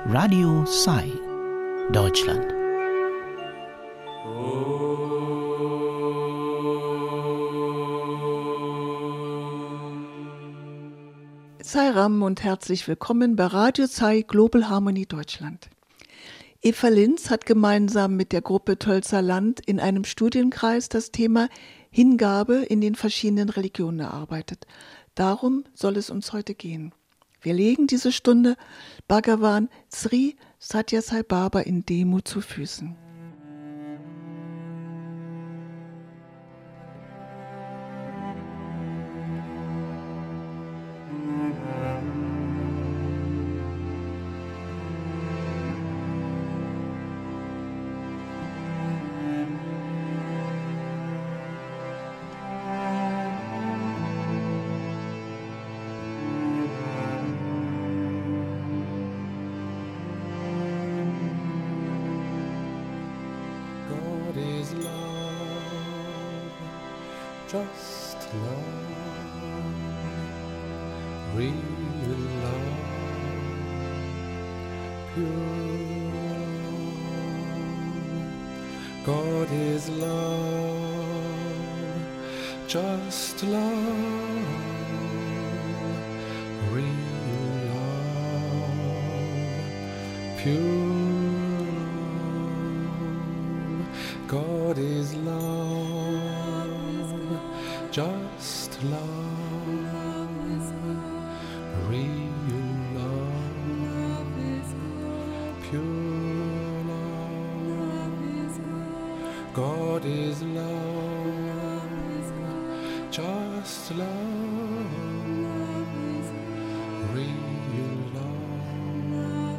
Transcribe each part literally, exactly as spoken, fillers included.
Radio Sai, Deutschland. Sairam und herzlich willkommen bei Radio Sai Global Harmony Deutschland. Eva Linz hat gemeinsam mit der Gruppe Tölzer Land in einem Studienkreis das Thema Hingabe in den verschiedenen Religionen erarbeitet. Darum soll es uns heute gehen. Wir legen diese Stunde Bhagavan Sri Sathya Sai Baba in Demut zu Füßen. Just love, real love, pure. God is love, just love, real love, pure. God is love, just love, real love, pure love. God is love, just love, real love,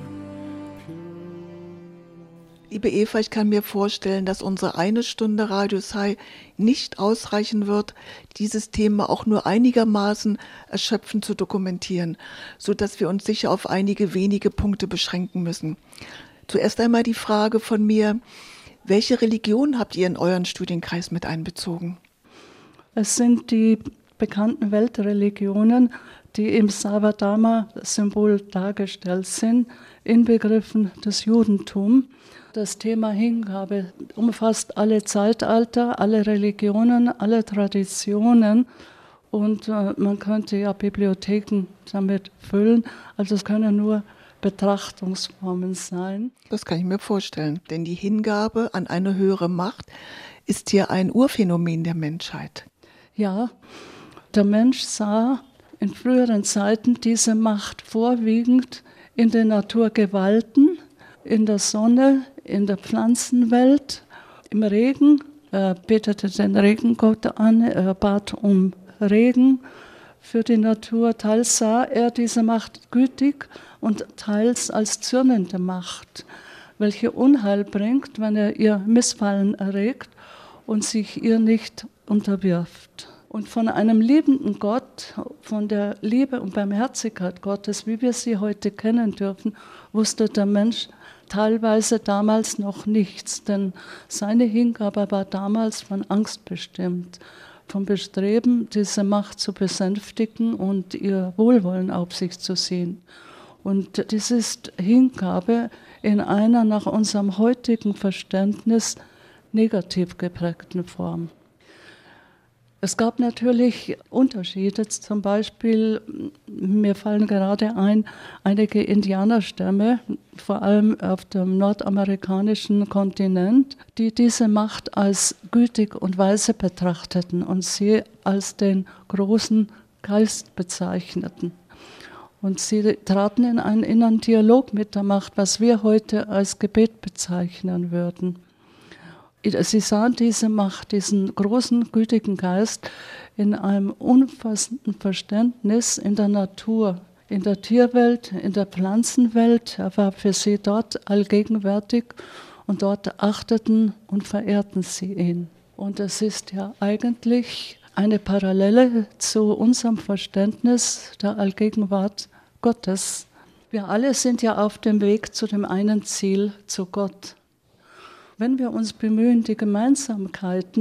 pure. Liebe Eva, ich kann mir vorstellen, dass unsere eine Stunde Radio Sai nicht ausreichen wird, dieses Thema auch nur einigermaßen erschöpfend zu dokumentieren, sodass wir uns sicher auf einige wenige Punkte beschränken müssen. Zuerst einmal die Frage von mir, welche Religion habt ihr in euren Studienkreis mit einbezogen? Es sind die bekannten Weltreligionen, die im Sarvadharma-Symbol dargestellt sind, inbegriffen das Judentum. Das Thema Hingabe umfasst alle Zeitalter, alle Religionen, alle Traditionen und äh, man könnte ja Bibliotheken damit füllen. Also es können nur Betrachtungsformen sein. Das kann ich mir vorstellen, denn die Hingabe an eine höhere Macht ist hier ein Urphänomen der Menschheit. Ja, der Mensch sah in früheren Zeiten diese Macht vorwiegend in den Naturgewalten, in der Sonne, in der Pflanzenwelt, im Regen. Er betete den Regengott an, er bat um Regen für die Natur. Teils sah er diese Macht gütig und teils als zürnende Macht, welche Unheil bringt, wenn er ihr Missfallen erregt und sich ihr nicht unterwirft. Und von einem liebenden Gott, von der Liebe und Barmherzigkeit Gottes, wie wir sie heute kennen dürfen, wusste der Mensch teilweise damals noch nichts, denn seine Hingabe war damals von Angst bestimmt, vom Bestreben, diese Macht zu besänftigen und ihr Wohlwollen auf sich zu ziehen. Und dies ist Hingabe in einer nach unserem heutigen Verständnis negativ geprägten Form. Es gab natürlich Unterschiede, zum Beispiel, mir fallen gerade ein, einige Indianerstämme, vor allem auf dem nordamerikanischen Kontinent, die diese Macht als gütig und weise betrachteten und sie als den großen Geist bezeichneten. Und sie traten in einen inneren Dialog mit der Macht, was wir heute als Gebet bezeichnen würden. Sie sahen diese Macht, diesen großen, gütigen Geist in einem umfassenden Verständnis in der Natur, in der Tierwelt, in der Pflanzenwelt. Er war für sie dort allgegenwärtig und dort achteten und verehrten sie ihn. Und es ist ja eigentlich eine Parallele zu unserem Verständnis der Allgegenwart Gottes. Wir alle sind ja auf dem Weg zu dem einen Ziel, zu Gott. Wenn wir uns bemühen, die Gemeinsamkeiten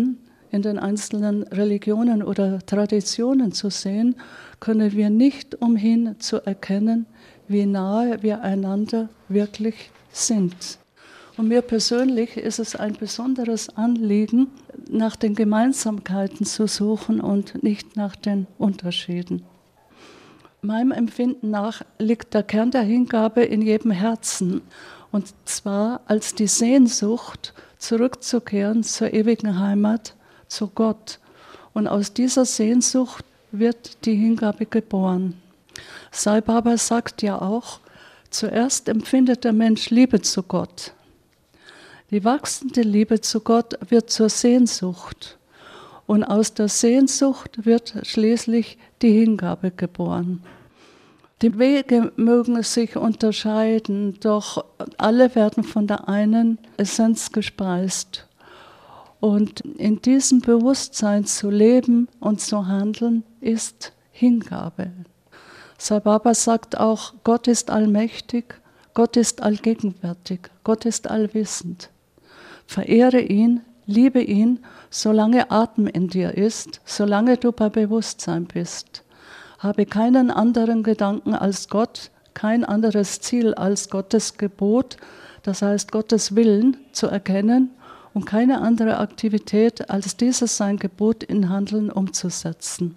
in den einzelnen Religionen oder Traditionen zu sehen, können wir nicht umhin zu erkennen, wie nahe wir einander wirklich sind. Und mir persönlich ist es ein besonderes Anliegen, nach den Gemeinsamkeiten zu suchen und nicht nach den Unterschieden. Meinem Empfinden nach liegt der Kern der Hingabe in jedem Herzen, und zwar als die Sehnsucht, zurückzukehren zur ewigen Heimat, zu Gott. Und aus dieser Sehnsucht wird die Hingabe geboren. Sai Baba sagt ja auch, zuerst empfindet der Mensch Liebe zu Gott. Die wachsende Liebe zu Gott wird zur Sehnsucht. Und aus der Sehnsucht wird schließlich die Hingabe geboren. Die Wege mögen sich unterscheiden, doch alle werden von der einen Essenz gespeist. Und in diesem Bewusstsein zu leben und zu handeln, ist Hingabe. Sai Baba sagt auch, Gott ist allmächtig, Gott ist allgegenwärtig, Gott ist allwissend. Verehre ihn, liebe ihn, solange Atem in dir ist, solange du bei Bewusstsein bist. Habe keinen anderen Gedanken als Gott, kein anderes Ziel als Gottes Gebot, das heißt Gottes Willen zu erkennen und keine andere Aktivität als dieses sein Gebot in Handeln umzusetzen.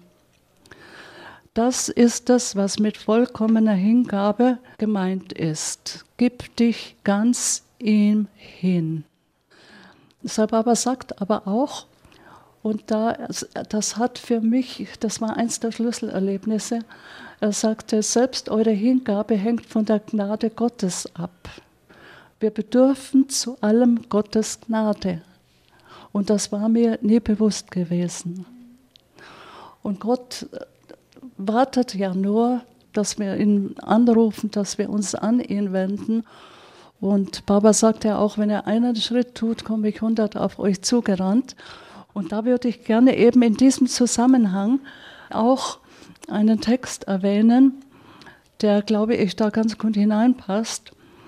Das ist das, was mit vollkommener Hingabe gemeint ist. Gib dich ganz ihm hin. Sai Baba sagt aber auch, und da, das hat für mich, das war eins der Schlüsselerlebnisse, er sagte, selbst eure Hingabe hängt von der Gnade Gottes ab. Wir bedürfen zu allem Gottes Gnade. Und das war mir nie bewusst gewesen. Und Gott wartet ja nur, dass wir ihn anrufen, dass wir uns an ihn wenden. Und Baba sagt ja auch, wenn er einen Schritt tut, komme ich hundert auf euch zugerannt. Und da würde ich gerne eben in diesem Zusammenhang auch einen Text erwähnen, der, glaube ich, da ganz gut hineinpasst,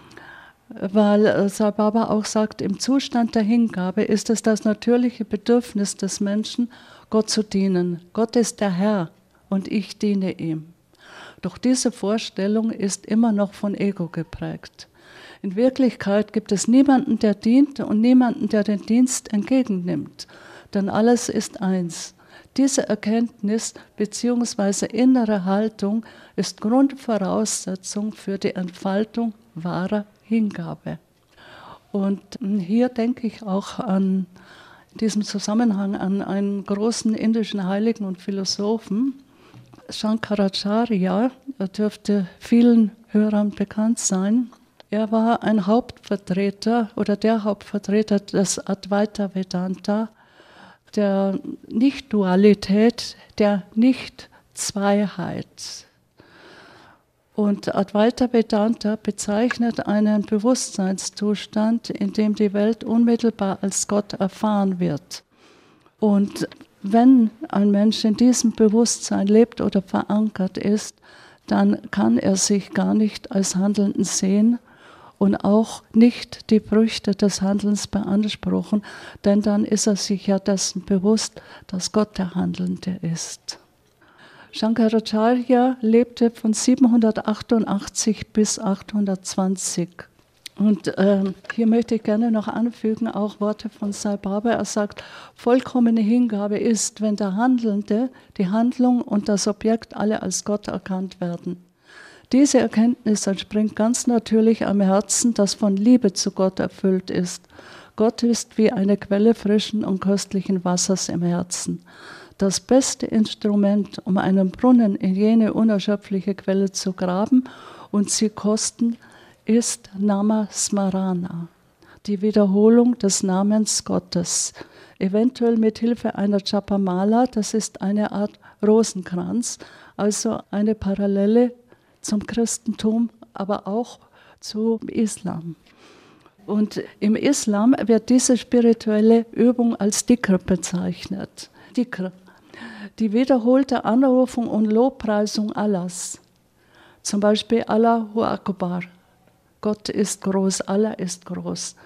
weil Sai Baba auch sagt, im Zustand der Hingabe ist es das natürliche Bedürfnis des Menschen, Gott zu dienen. Gott ist der Herr und ich diene ihm. Doch diese Vorstellung ist immer noch von Ego geprägt. In Wirklichkeit gibt es niemanden, der dient und niemanden, der den Dienst entgegennimmt. Denn alles ist eins. Diese Erkenntnis bzw. innere Haltung ist Grundvoraussetzung für die Entfaltung wahrer Hingabe. Und hier denke ich auch an in diesem Zusammenhang an einen großen indischen Heiligen und Philosophen, Shankaracharya, er dürfte vielen Hörern bekannt sein. Er war ein Hauptvertreter oder der Hauptvertreter des Advaita Vedanta, der Nicht-Dualität, der Nicht-Zweiheit. Und Advaita Vedanta bezeichnet einen Bewusstseinszustand, in dem die Welt unmittelbar als Gott erfahren wird. Und wenn ein Mensch in diesem Bewusstsein lebt oder verankert ist, dann kann er sich gar nicht als Handelnden sehen und auch nicht die Früchte des Handelns beanspruchen, denn dann ist er sich ja dessen bewusst, dass Gott der Handelnde ist. Shankaracharya lebte von siebenhundertachtundachtzig bis achthundertzwanzig. Und äh, hier möchte ich gerne noch anfügen, auch Worte von Sai Baba. Er sagt, vollkommene Hingabe ist, wenn der Handelnde, die Handlung und das Objekt alle als Gott erkannt werden. Diese Erkenntnis entspringt ganz natürlich am Herzen, das von Liebe zu Gott erfüllt ist. Gott ist wie eine Quelle frischen und köstlichen Wassers im Herzen. Das beste Instrument, um einen Brunnen in jene unerschöpfliche Quelle zu graben und sie kosten, ist Nama Smarana, die Wiederholung des Namens Gottes. Eventuell mit Hilfe einer Japamala, das ist eine Art Rosenkranz, also eine Parallele zum Christentum, aber auch zum Islam. Und im Islam wird diese spirituelle Übung als Dhikr bezeichnet. Dhikr, die wiederholte Anrufung und Lobpreisung Allahs. Zum Beispiel Allahu Akbar, Gott ist groß, Allah ist groß.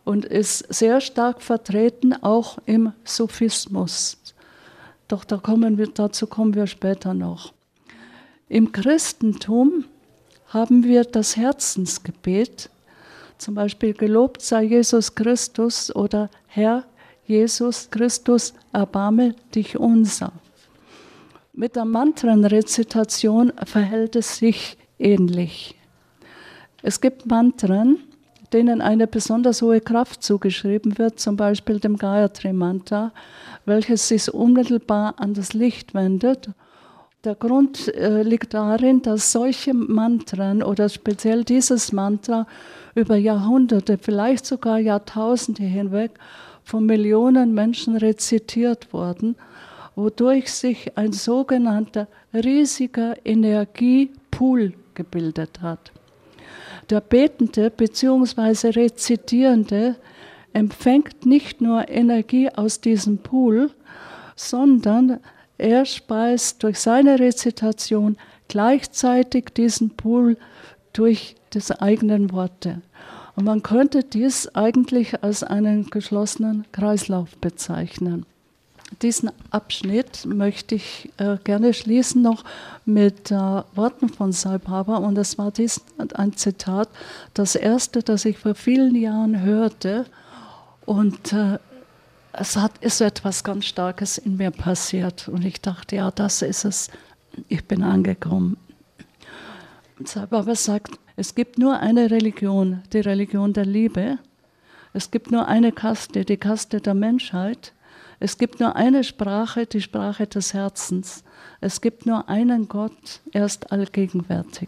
und ist sehr stark vertreten auch im Sufismus. Doch da kommen wir, dazu kommen wir später noch. Im Christentum haben wir das Herzensgebet, zum Beispiel gelobt sei Jesus Christus oder Herr Jesus Christus, erbarme dich unser. Mit der Mantrenrezitation verhält es sich ähnlich. Es gibt Mantren, denen eine besonders hohe Kraft zugeschrieben wird, zum Beispiel dem Gayatri Mantra, welches sich unmittelbar an das Licht wendet. Der Grund äh, liegt darin, dass solche Mantren oder speziell dieses Mantra über Jahrhunderte, vielleicht sogar Jahrtausende hinweg von Millionen Menschen rezitiert wurden, wodurch sich ein sogenannter riesiger Energiepool gebildet hat. Der Betende bzw. Rezitierende empfängt nicht nur Energie aus diesem Pool, sondern er speist durch seine Rezitation gleichzeitig diesen Pool durch die eigenen Worte. Und man könnte dies eigentlich als einen geschlossenen Kreislauf bezeichnen. Diesen Abschnitt möchte ich äh, gerne schließen noch mit äh, Worten von Sai Baba. Und das war dies ein Zitat, das erste, das ich vor vielen Jahren hörte. Und äh, es hat, ist etwas ganz Starkes in mir passiert. Und ich dachte, ja, das ist es. Ich bin angekommen. Sai Baba sagt, es gibt nur eine Religion, die Religion der Liebe. Es gibt nur eine Kaste, die Kaste der Menschheit. Es gibt nur eine Sprache, die Sprache des Herzens. Es gibt nur einen Gott, er ist allgegenwärtig.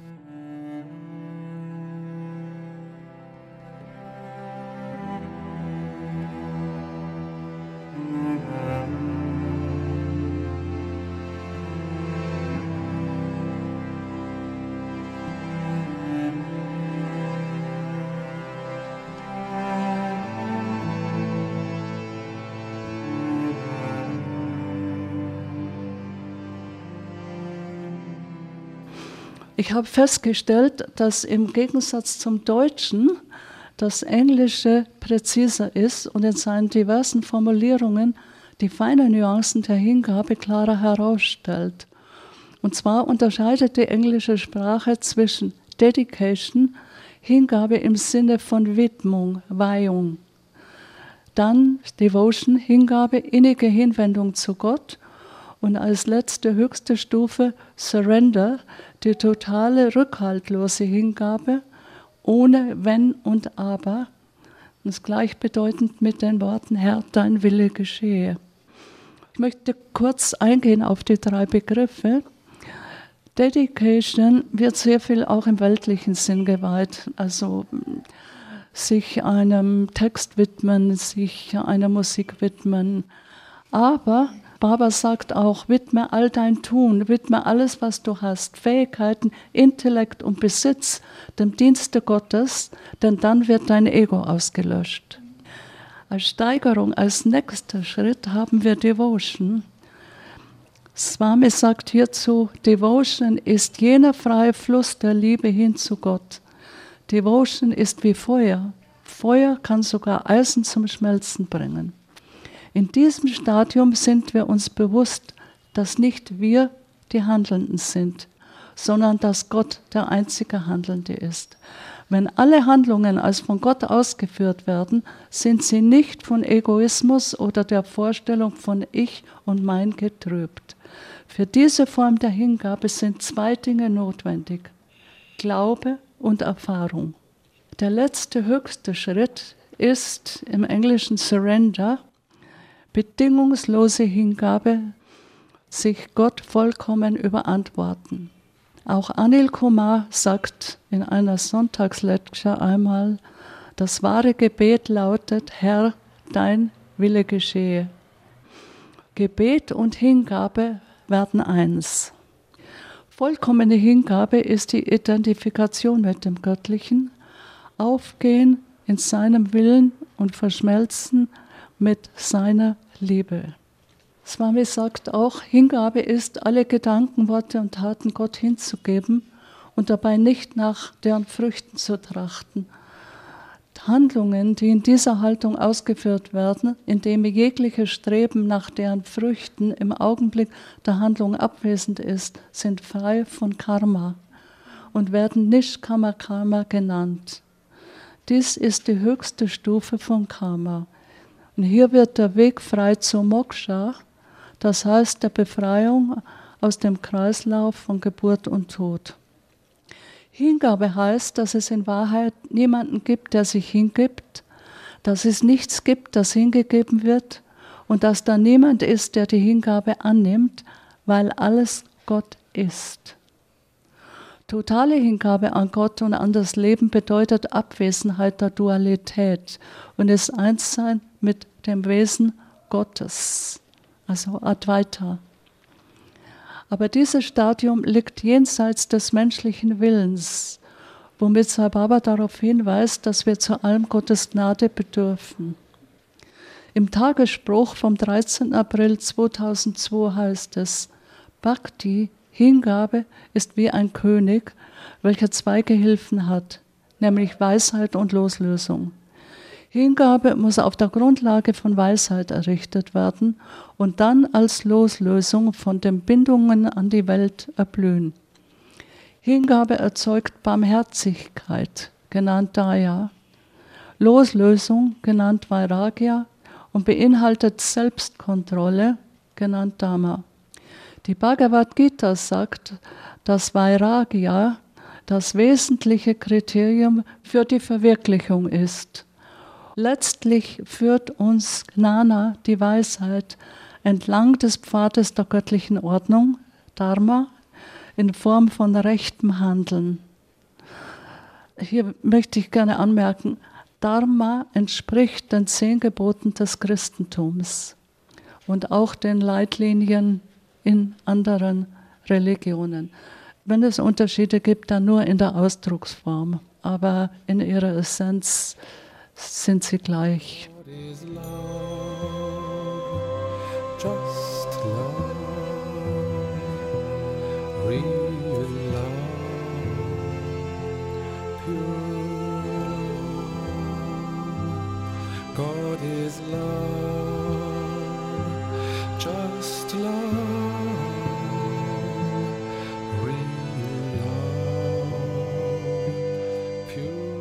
Ich habe festgestellt, dass im Gegensatz zum Deutschen das Englische präziser ist und in seinen diversen Formulierungen die feinen Nuancen der Hingabe klarer herausstellt. Und zwar unterscheidet die englische Sprache zwischen Dedication, Hingabe im Sinne von Widmung, Weihung, dann Devotion, Hingabe, innige Hinwendung zu Gott und als letzte höchste Stufe Surrender, die totale, rückhaltlose Hingabe, ohne Wenn und Aber. Und ist gleichbedeutend mit den Worten, Herr, dein Wille geschehe. Ich möchte kurz eingehen auf die drei Begriffe. Dedication wird sehr viel auch im weltlichen Sinn geweiht, also sich einem Text widmen, sich einer Musik widmen. Aber Baba sagt auch, widme all dein Tun, widme alles, was du hast, Fähigkeiten, Intellekt und Besitz, dem Dienste Gottes, denn dann wird dein Ego ausgelöscht. Als Steigerung, als nächster Schritt haben wir Devotion. Swami sagt hierzu, Devotion ist jener freie Fluss der Liebe hin zu Gott. Devotion ist wie Feuer. Feuer kann sogar Eisen zum Schmelzen bringen. In diesem Stadium sind wir uns bewusst, dass nicht wir die Handelnden sind, sondern dass Gott der einzige Handelnde ist. Wenn alle Handlungen als von Gott ausgeführt werden, sind sie nicht von Egoismus oder der Vorstellung von Ich und Mein getrübt. Für diese Form der Hingabe sind zwei Dinge notwendig: Glaube und Erfahrung. Der letzte höchste Schritt ist im Englischen Surrender, bedingungslose Hingabe, sich Gott vollkommen überantworten. Auch Anil Kumar sagt in einer Sonntagslecture einmal, das wahre Gebet lautet, Herr, dein Wille geschehe. Gebet und Hingabe werden eins. Vollkommene Hingabe ist die Identifikation mit dem Göttlichen, Aufgehen in seinem Willen und Verschmelzen mit seiner Liebe. Swami sagt auch, Hingabe ist, alle Gedanken, Worte und Taten Gott hinzugeben und dabei nicht nach deren Früchten zu trachten. Handlungen, die in dieser Haltung ausgeführt werden, indem jegliches Streben nach deren Früchten im Augenblick der Handlung abwesend ist, sind frei von Karma und werden Nishkama Karma genannt. Dies ist die höchste Stufe von Karma. Und hier wird der Weg frei zur Moksha, das heißt der Befreiung aus dem Kreislauf von Geburt und Tod. Hingabe heißt, dass es in Wahrheit niemanden gibt, der sich hingibt, dass es nichts gibt, das hingegeben wird und dass da niemand ist, der die Hingabe annimmt, weil alles Gott ist. Totale Hingabe an Gott und an das Leben bedeutet Abwesenheit der Dualität und das Einssein mit dem Wesen Gottes, also Advaita. Aber dieses Stadium liegt jenseits des menschlichen Willens, womit Sai Baba darauf hinweist, dass wir zu allem Gottes Gnade bedürfen. Im Tagesspruch vom dreizehnten April zweitausendzwei heißt es, Bhakti, Hingabe, ist wie ein König, welcher zwei Gehilfen hat, nämlich Weisheit und Loslösung. Hingabe muss auf der Grundlage von Weisheit errichtet werden und dann als Loslösung von den Bindungen an die Welt erblühen. Hingabe erzeugt Barmherzigkeit, genannt Daya, Loslösung, genannt Vairagya, und beinhaltet Selbstkontrolle, genannt Dhamma. Die Bhagavad Gita sagt, dass Vairagya das wesentliche Kriterium für die Verwirklichung ist. Letztlich führt uns Gnana, die Weisheit, entlang des Pfades der göttlichen Ordnung, Dharma, in Form von rechtem Handeln. Hier möchte ich gerne anmerken, Dharma entspricht den zehn Geboten des Christentums und auch den Leitlinien in anderen Religionen. Wenn es Unterschiede gibt, dann nur in der Ausdrucksform, aber in ihrer Essenz sind sie gleich. God is love, just love, real love, pure. God is love, just love, real love, pure.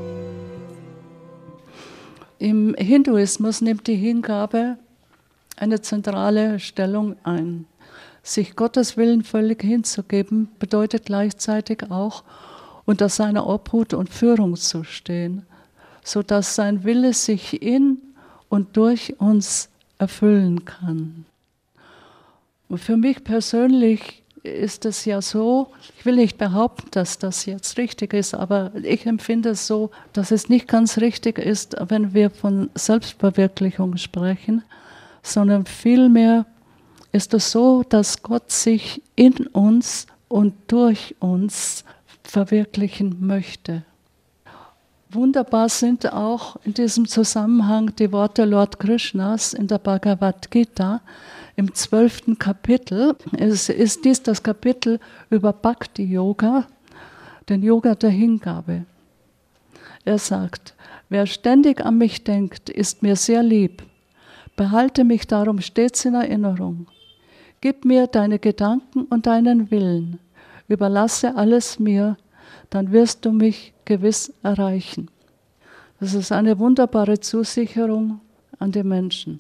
Im Hinduismus nimmt die Hingabe eine zentrale Stellung ein. Sich Gottes Willen völlig hinzugeben, bedeutet gleichzeitig auch, unter seiner Obhut und Führung zu stehen, sodass sein Wille sich in und durch uns erfüllen kann. Und für mich persönlich ist es ja so, ich will nicht behaupten, dass das jetzt richtig ist, aber ich empfinde es so, dass es nicht ganz richtig ist, wenn wir von Selbstverwirklichung sprechen, sondern vielmehr ist es so, dass Gott sich in uns und durch uns verwirklichen möchte. Wunderbar sind auch in diesem Zusammenhang die Worte Lord Krishnas in der Bhagavad Gita im zwölften Kapitel. Es ist dies das Kapitel über Bhakti Yoga, den Yoga der Hingabe. Er sagt, wer ständig an mich denkt, ist mir sehr lieb. Behalte mich darum stets in Erinnerung. Gib mir deine Gedanken und deinen Willen. Überlasse alles mir, dann wirst du mich gewiss erreichen. Das ist eine wunderbare Zusicherung an die Menschen.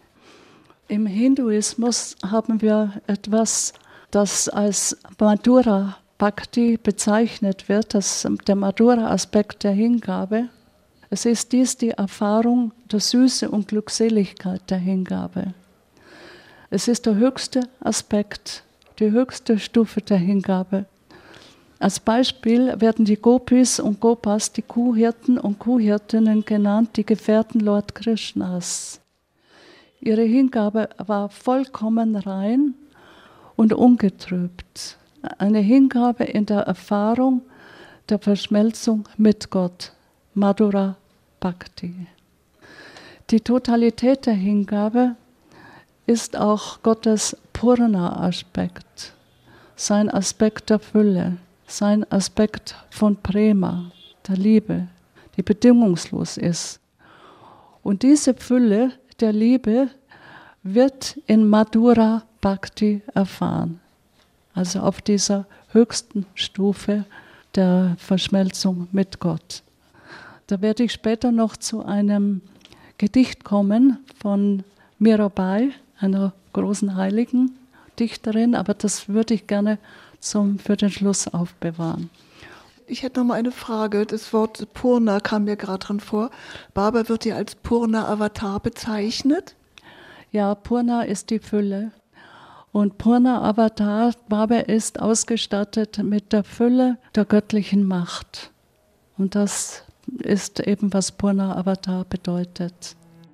Im Hinduismus haben wir etwas, das als Madhura Bhakti bezeichnet wird, das der Madhura-Aspekt der Hingabe. Es ist dies die Erfahrung der Süße und Glückseligkeit der Hingabe. Es ist der höchste Aspekt, die höchste Stufe der Hingabe. Als Beispiel werden die Gopis und Gopas, die Kuhhirten und Kuhhirtinnen genannt, die Gefährten Lord Krishnas. Ihre Hingabe war vollkommen rein und ungetrübt. Eine Hingabe in der Erfahrung der Verschmelzung mit Gott, Madhura Bhakti. Die Totalität der Hingabe ist auch Gottes Purna-Aspekt, sein Aspekt der Fülle, sein Aspekt von Prema, der Liebe. die bedingungslos ist. Und diese Fülle der Liebe wird in Madhura Bhakti erfahren, also auf dieser höchsten Stufe der Verschmelzung mit Gott. Da werde ich später noch zu einem Gedicht kommen von Mirabai, einer großen heiligen Dichterin, aber das würde ich gerne zum, für den Schluss aufbewahren. Ich hätte noch mal eine Frage. Das Wort Purna kam mir gerade drin vor. Baba wird ja als Purna-Avatar bezeichnet. Ja, Purna ist die Fülle. Und Purna-Avatar, Baba ist ausgestattet mit der Fülle der göttlichen Macht. Und das ist eben, was Purna-Avatar bedeutet.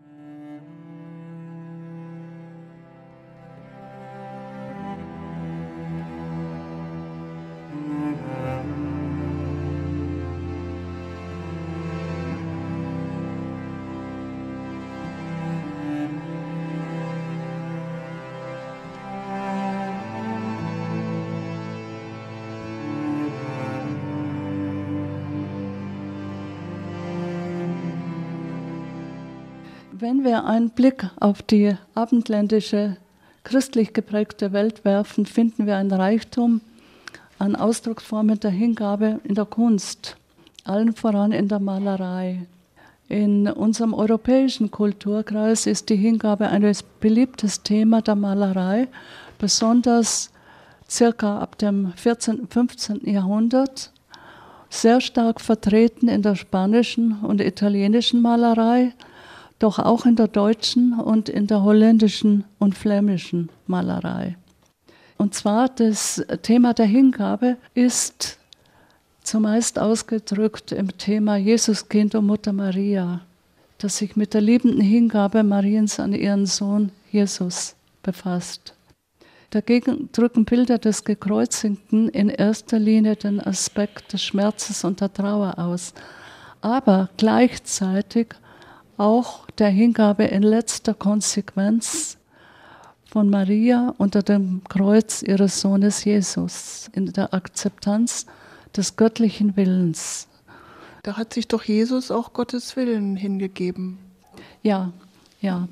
Wenn wir einen Blick auf die abendländische, christlich geprägte Welt werfen, finden wir einen Reichtum an Ausdrucksformen der Hingabe in der Kunst, allen voran in der Malerei. In unserem europäischen Kulturkreis ist die Hingabe ein beliebtes Thema der Malerei, besonders circa ab dem vierzehnten, fünfzehnten Jahrhundert, sehr stark vertreten in der spanischen und italienischen Malerei, doch auch in der deutschen und in der holländischen und flämischen Malerei. Und zwar das Thema der Hingabe ist zumeist ausgedrückt im Thema Jesuskind und Mutter Maria, das sich mit der liebenden Hingabe Mariens an ihren Sohn Jesus befasst. Dagegen drücken Bilder des Gekreuzigten in erster Linie den Aspekt des Schmerzes und der Trauer aus, aber gleichzeitig auch der Hingabe in letzter Konsequenz von Maria unter dem Kreuz ihres Sohnes Jesus, in der Akzeptanz des göttlichen Willens. Da hat sich doch Jesus auch Gottes Willen hingegeben. Ja, ja.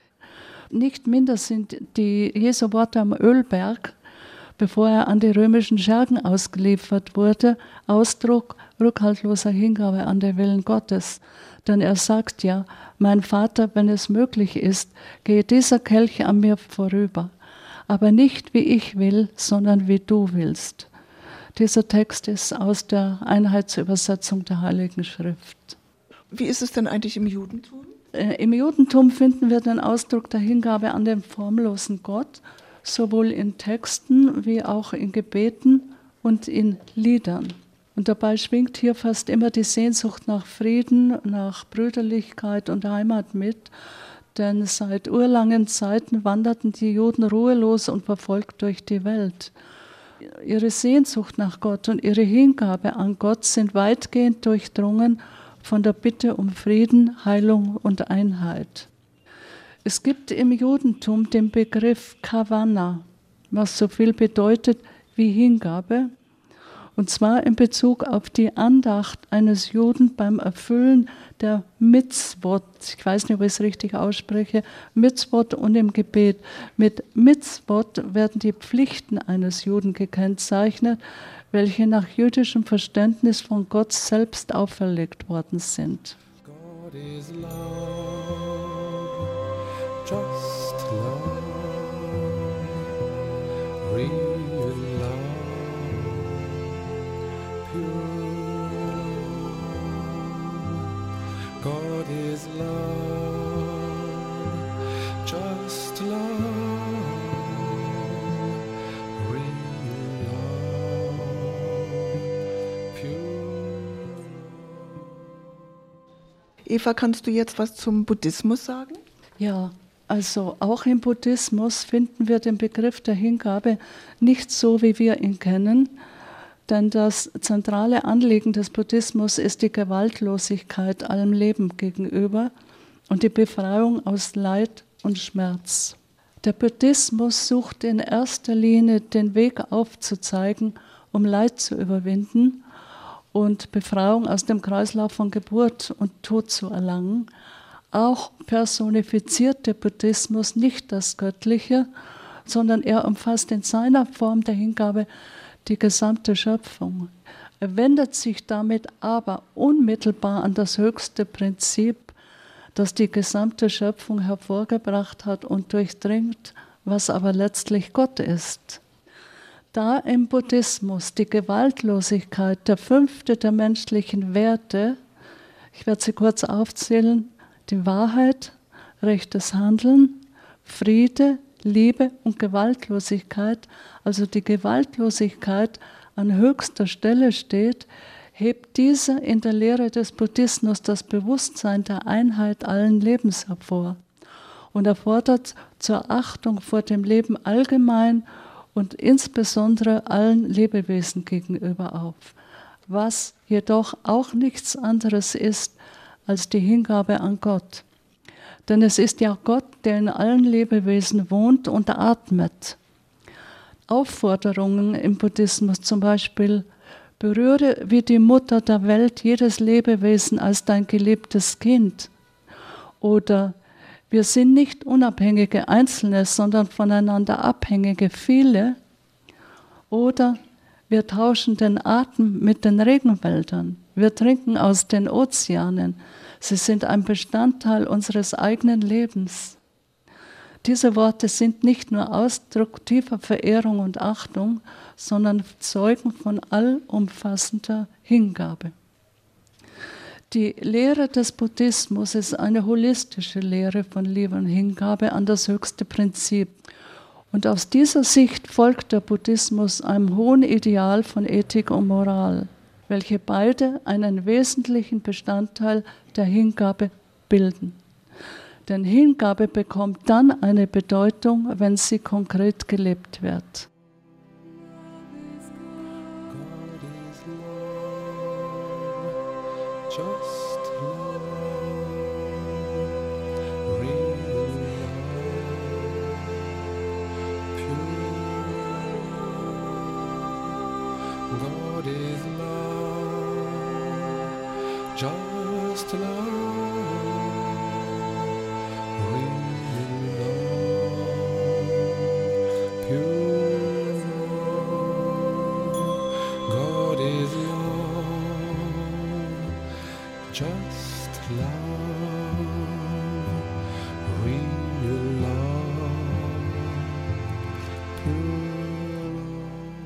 Nicht minder sind die Jesu Worte am Ölberg, bevor er an die römischen Schergen ausgeliefert wurde, Ausdruck rückhaltloser Hingabe an den Willen Gottes. Denn er sagt ja, mein Vater, wenn es möglich ist, gehe dieser Kelch an mir vorüber, aber nicht wie ich will, sondern wie du willst. Dieser Text ist aus der Einheitsübersetzung der Heiligen Schrift. Wie ist es denn eigentlich im Judentum? Äh, Im Judentum finden wir den Ausdruck der Hingabe an den formlosen Gott, sowohl in Texten wie auch in Gebeten und in Liedern. Und dabei schwingt hier fast immer die Sehnsucht nach Frieden, nach Brüderlichkeit und Heimat mit, denn seit urlangen Zeiten wanderten die Juden ruhelos und verfolgt durch die Welt. Ihre Sehnsucht nach Gott und ihre Hingabe an Gott sind weitgehend durchdrungen von der Bitte um Frieden, Heilung und Einheit. Es gibt im Judentum den Begriff Kavanah, was so viel bedeutet wie Hingabe, und zwar in Bezug auf die Andacht eines Juden beim Erfüllen der Mitzvot. Ich weiß nicht, ob ich es richtig ausspreche. Mitzvot und im Gebet. Mit Mitzvot werden die Pflichten eines Juden gekennzeichnet, welche nach jüdischem Verständnis von Gott selbst auferlegt worden sind. God is love, just love, real love, pure love. God is love, just love, real love, pure love. Eva, kannst du jetzt was zum Buddhismus sagen? Ja, also auch im Buddhismus finden wir den Begriff der Hingabe nicht so, wie wir ihn kennen, denn das zentrale Anliegen des Buddhismus ist die Gewaltlosigkeit allem Leben gegenüber und die Befreiung aus Leid und Schmerz. Der Buddhismus sucht in erster Linie den Weg aufzuzeigen, um Leid zu überwinden und Befreiung aus dem Kreislauf von Geburt und Tod zu erlangen. Auch personifiziert der Buddhismus nicht das Göttliche, sondern er umfasst in seiner Form der Hingabe die gesamte Schöpfung. Er wendet sich damit aber unmittelbar an das höchste Prinzip, das die gesamte Schöpfung hervorgebracht hat und durchdringt, was aber letztlich Gott ist. Da im Buddhismus die Gewaltlosigkeit der fünfte der menschlichen Werte, ich werde sie kurz aufzählen, die Wahrheit, rechtes Handeln, Friede, Liebe und Gewaltlosigkeit, also die Gewaltlosigkeit an höchster Stelle steht, hebt diese in der Lehre des Buddhismus das Bewusstsein der Einheit allen Lebens hervor und er fordert zur Achtung vor dem Leben allgemein und insbesondere allen Lebewesen gegenüber auf, was jedoch auch nichts anderes ist als die Hingabe an Gott. Denn es ist ja Gott, der in allen Lebewesen wohnt und atmet. Aufforderungen im Buddhismus zum Beispiel: Berühre wie die Mutter der Welt jedes Lebewesen als dein geliebtes Kind. Oder wir sind nicht unabhängige Einzelne, sondern voneinander abhängige viele. Oder wir tauschen den Atem mit den Regenwäldern. Wir trinken aus den Ozeanen. Sie sind ein Bestandteil unseres eigenen Lebens. Diese Worte sind nicht nur Ausdruck tiefer Verehrung und Achtung, sondern Zeugen von allumfassender Hingabe. Die Lehre des Buddhismus ist eine holistische Lehre von Liebe und Hingabe an das höchste Prinzip. Und aus dieser Sicht folgt der Buddhismus einem hohen Ideal von Ethik und Moral, welche beide einen wesentlichen Bestandteil der Hingabe bilden. Denn Hingabe bekommt dann eine Bedeutung, wenn sie konkret gelebt wird. God is love, just love, real love, pure. God is love, just love. Just love, real love, pure love.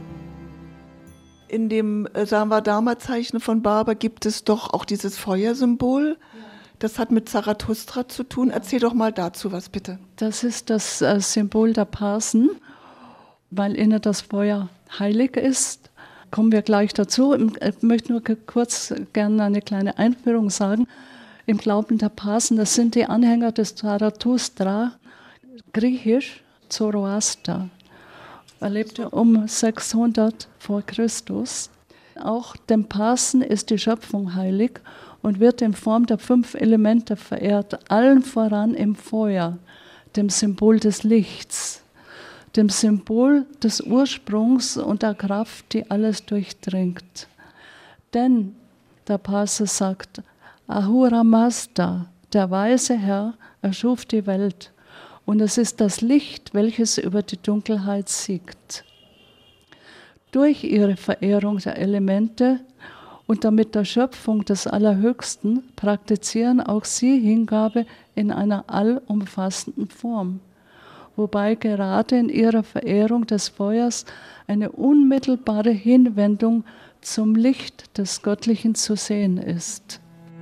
In dem äh, Samadharma-Zeichen von Barber gibt es doch auch dieses Feuersymbol. Ja. Das hat mit Zarathustra zu tun. Erzähl doch mal dazu was, bitte. Das ist das äh, Symbol der Parsen, weil ihnen das Feuer heilig ist. Kommen wir gleich dazu. Ich möchte nur kurz gerne eine kleine Einführung sagen. Im Glauben der Parsen, das sind die Anhänger des Zarathustra, griechisch Zoroaster. Er lebte um sechshundert vor Christus. Auch dem Parsen ist die Schöpfung heilig und wird in Form der fünf Elemente verehrt, allen voran im Feuer, dem Symbol des Lichts, dem Symbol des Ursprungs und der Kraft, die alles durchdringt. Denn der Parse sagt, Ahura Mazda, der weise Herr, erschuf die Welt und es ist das Licht, welches über die Dunkelheit siegt. Durch ihre Verehrung der Elemente und damit der Schöpfung des Allerhöchsten praktizieren auch sie Hingabe in einer allumfassenden Form, wobei gerade in ihrer Verehrung des Feuers eine unmittelbare Hinwendung zum Licht des Göttlichen zu sehen ist.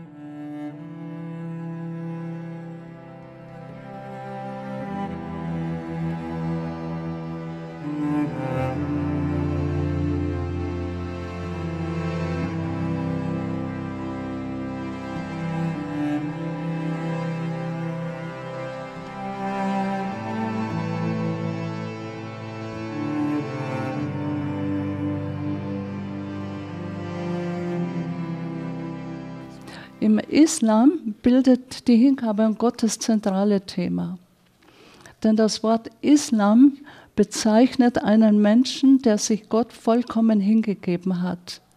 Im Islam bildet die Hingabe an Gott das zentrale Thema. Denn das Wort Islam bezeichnet einen Menschen, der sich Gott vollkommen hingegeben hat.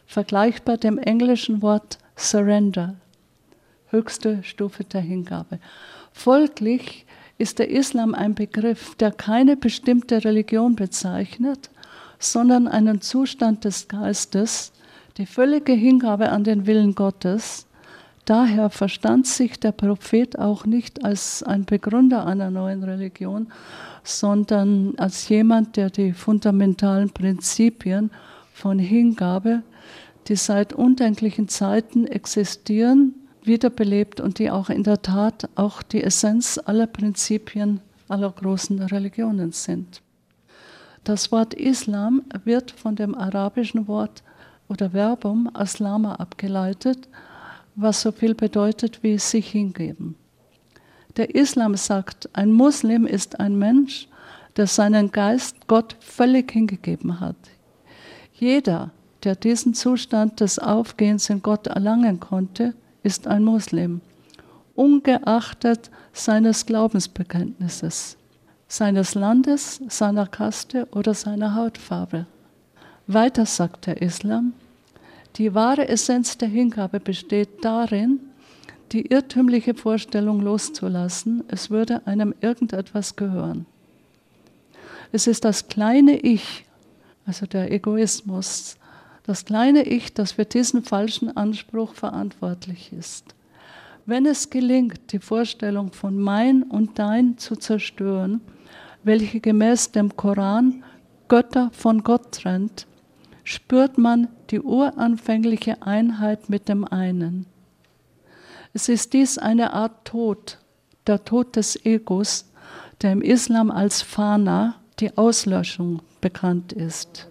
vergleichbar dem englischen Wort Surrender, höchste Stufe der Hingabe. Folglich ist der Islam ein Begriff, der keine bestimmte Religion bezeichnet, sondern einen Zustand des Geistes, die völlige Hingabe an den Willen Gottes. Daher verstand sich der Prophet auch nicht als ein Begründer einer neuen Religion, sondern als jemand, der die fundamentalen Prinzipien von Hingabe, die seit undenklichen Zeiten existieren, wiederbelebt und die auch in der Tat auch die Essenz aller Prinzipien aller großen Religionen sind. Das Wort Islam wird von dem arabischen Wort oder Verbum aslama abgeleitet, was so viel bedeutet wie sich hingeben. Der Islam sagt, ein Muslim ist ein Mensch, der seinen Geist Gott völlig hingegeben hat. Jeder, der diesen Zustand des Aufgehens in Gott erlangen konnte, ist ein Muslim, ungeachtet seines Glaubensbekenntnisses, seines Landes, seiner Kaste oder seiner Hautfarbe. Weiter sagt der Islam, die wahre Essenz der Hingabe besteht darin, die irrtümliche Vorstellung loszulassen, es würde einem irgendetwas gehören. Es ist das kleine Ich, also der Egoismus, das kleine Ich, das für diesen falschen Anspruch verantwortlich ist. Wenn es gelingt, die Vorstellung von mein und dein zu zerstören, welche gemäß dem Koran Götter von Gott trennt, spürt man die uranfängliche Einheit mit dem einen. Es ist dies eine Art Tod, der Tod des Egos, der im Islam als Fana, die Auslöschung, bekannt ist.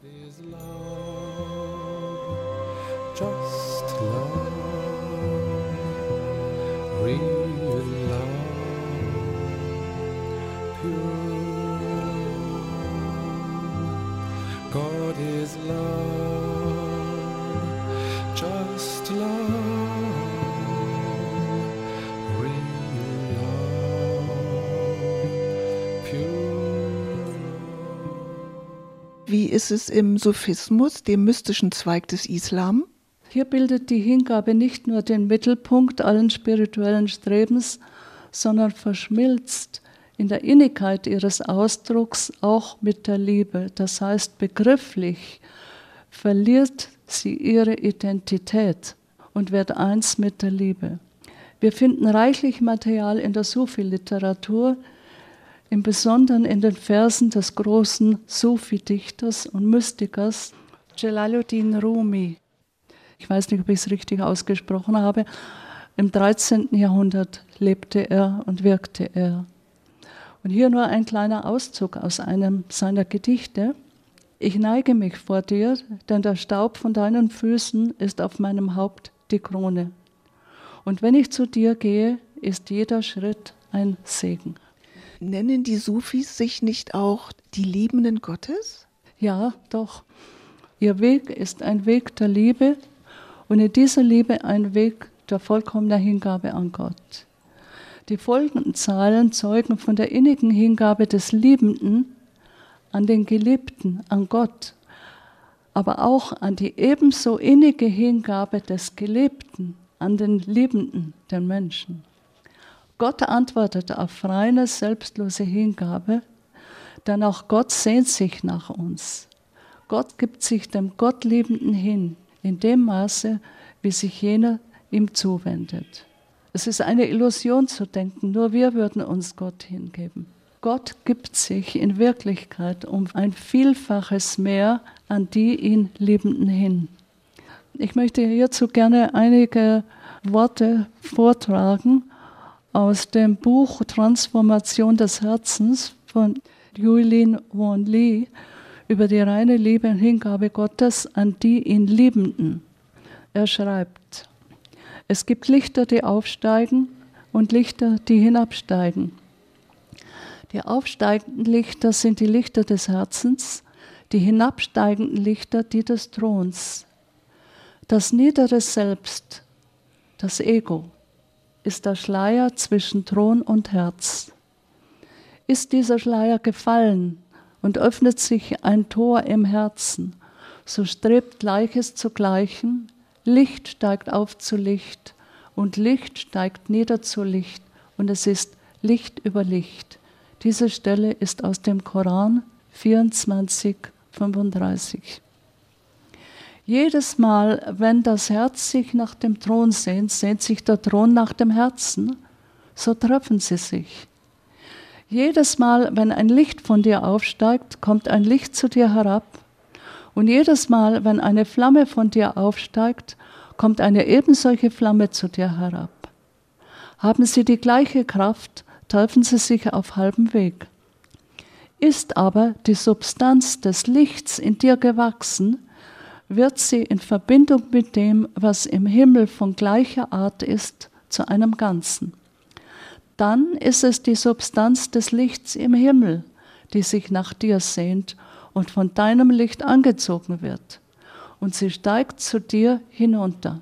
Just love, real love, pure love. God is love, just love, real love, pure love. Wie ist es im Sufismus, dem mystischen Zweig des Islam? Hier bildet die Hingabe nicht nur den Mittelpunkt allen spirituellen Strebens, sondern verschmilzt in der Innigkeit ihres Ausdrucks auch mit der Liebe. Das heißt, begrifflich verliert sie ihre Identität und wird eins mit der Liebe. Wir finden reichlich Material in der Sufi-Literatur, im Besonderen in den Versen des großen Sufi-Dichters und Mystikers Jalaluddin Rumi. Ich weiß nicht, ob ich es richtig ausgesprochen habe. Im dreizehnten Jahrhundert lebte er und wirkte er. Und hier nur ein kleiner Auszug aus einem seiner Gedichte. Ich neige mich vor dir, denn der Staub von deinen Füßen ist auf meinem Haupt die Krone. Und wenn ich zu dir gehe, ist jeder Schritt ein Segen. Nennen die Sufis sich nicht auch die Liebenden Gottes? Ja, doch. Ihr Weg ist ein Weg der Liebe und in dieser Liebe ein Weg der vollkommenen Hingabe an Gott. Die folgenden Zeilen zeugen von der innigen Hingabe des Liebenden an den Geliebten, an Gott, aber auch an die ebenso innige Hingabe des Geliebten an den Liebenden, den Menschen. Gott antwortet auf reine, selbstlose Hingabe, denn auch Gott sehnt sich nach uns. Gott gibt sich dem Gottliebenden hin, in dem Maße, wie sich jener ihm zuwendet. Es ist eine Illusion zu denken, nur wir würden uns Gott hingeben. Gott gibt sich in Wirklichkeit um ein Vielfaches mehr an die ihn Liebenden hin. Ich möchte hierzu gerne einige Worte vortragen aus dem Buch Transformation des Herzens von Yulin Won Lee über die reine Liebe und Hingabe Gottes an die ihn Liebenden. Er schreibt: Es gibt Lichter, die aufsteigen und Lichter, die hinabsteigen. Die aufsteigenden Lichter sind die Lichter des Herzens, die hinabsteigenden Lichter die des Throns. Das niedere Selbst, das Ego, ist der Schleier zwischen Thron und Herz. Ist dieser Schleier gefallen und öffnet sich ein Tor im Herzen, so strebt Gleiches zu Gleichem, Licht steigt auf zu Licht und Licht steigt nieder zu Licht und es ist Licht über Licht. Diese Stelle ist aus dem Koran vierundzwanzig, fünfunddreißig. Jedes Mal, wenn das Herz sich nach dem Thron sehnt, sehnt sich der Thron nach dem Herzen, so treffen sie sich. Jedes Mal, wenn ein Licht von dir aufsteigt, kommt ein Licht zu dir herab. Und jedes Mal, wenn eine Flamme von dir aufsteigt, kommt eine ebensolche Flamme zu dir herab. Haben sie die gleiche Kraft, treffen sie sich auf halbem Weg. Ist aber die Substanz des Lichts in dir gewachsen, wird sie in Verbindung mit dem, was im Himmel von gleicher Art ist, zu einem Ganzen. Dann ist es die Substanz des Lichts im Himmel, die sich nach dir sehnt und von deinem Licht angezogen wird. Und sie steigt zu dir hinunter.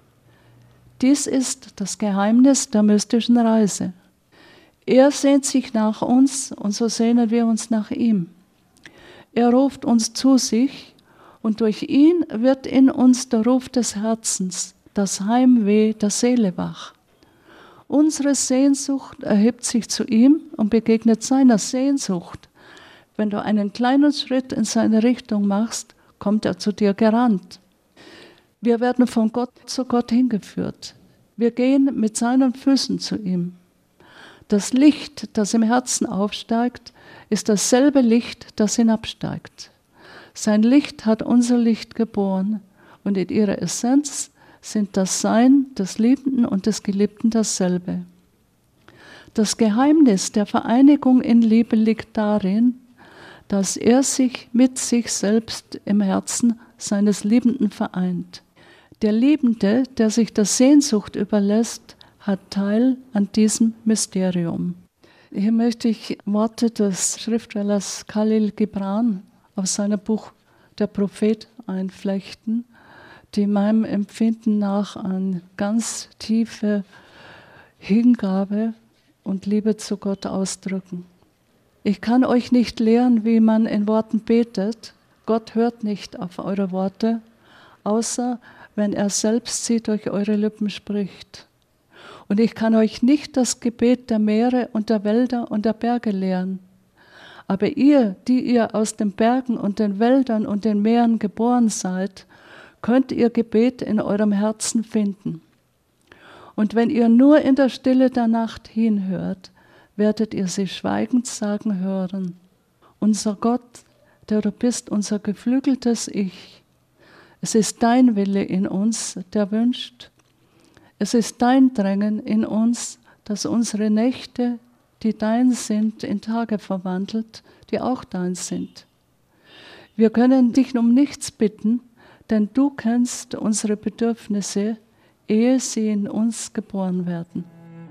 Dies ist das Geheimnis der mystischen Reise. Er sehnt sich nach uns und so sehnen wir uns nach ihm. Er ruft uns zu sich und durch ihn wird in uns der Ruf des Herzens, das Heimweh der Seele wach. Unsere Sehnsucht erhebt sich zu ihm und begegnet seiner Sehnsucht. Wenn du einen kleinen Schritt in seine Richtung machst, kommt er zu dir gerannt. Wir werden von Gott zu Gott hingeführt. Wir gehen mit seinen Füßen zu ihm. Das Licht, das im Herzen aufsteigt, ist dasselbe Licht, das hinabsteigt. Sein Licht hat unser Licht geboren und in ihrer Essenz sind das Sein des Liebenden und des Geliebten dasselbe. Das Geheimnis der Vereinigung in Liebe liegt darin, dass er sich mit sich selbst im Herzen seines Liebenden vereint. Der Liebende, der sich der Sehnsucht überlässt, hat Teil an diesem Mysterium. Hier möchte ich Worte des Schriftstellers Khalil Gibran aus seinem Buch Der Prophet einflechten, die meinem Empfinden nach eine ganz tiefe Hingabe und Liebe zu Gott ausdrücken. Ich kann euch nicht lehren, wie man in Worten betet. Gott hört nicht auf eure Worte, außer wenn er selbst sie durch eure Lippen spricht. Und ich kann euch nicht das Gebet der Meere und der Wälder und der Berge lehren. Aber ihr, die ihr aus den Bergen und den Wäldern und den Meeren geboren seid, könnt ihr Gebet in eurem Herzen finden. Und wenn ihr nur in der Stille der Nacht hinhört, werdet ihr sie schweigend sagen hören. Unser Gott, der du bist unser geflügeltes Ich. Es ist dein Wille in uns, der wünscht. Es ist dein Drängen in uns, das unsere Nächte, die dein sind, in Tage verwandelt, die auch dein sind. Wir können dich um nichts bitten, denn du kennst unsere Bedürfnisse, ehe sie in uns geboren werden.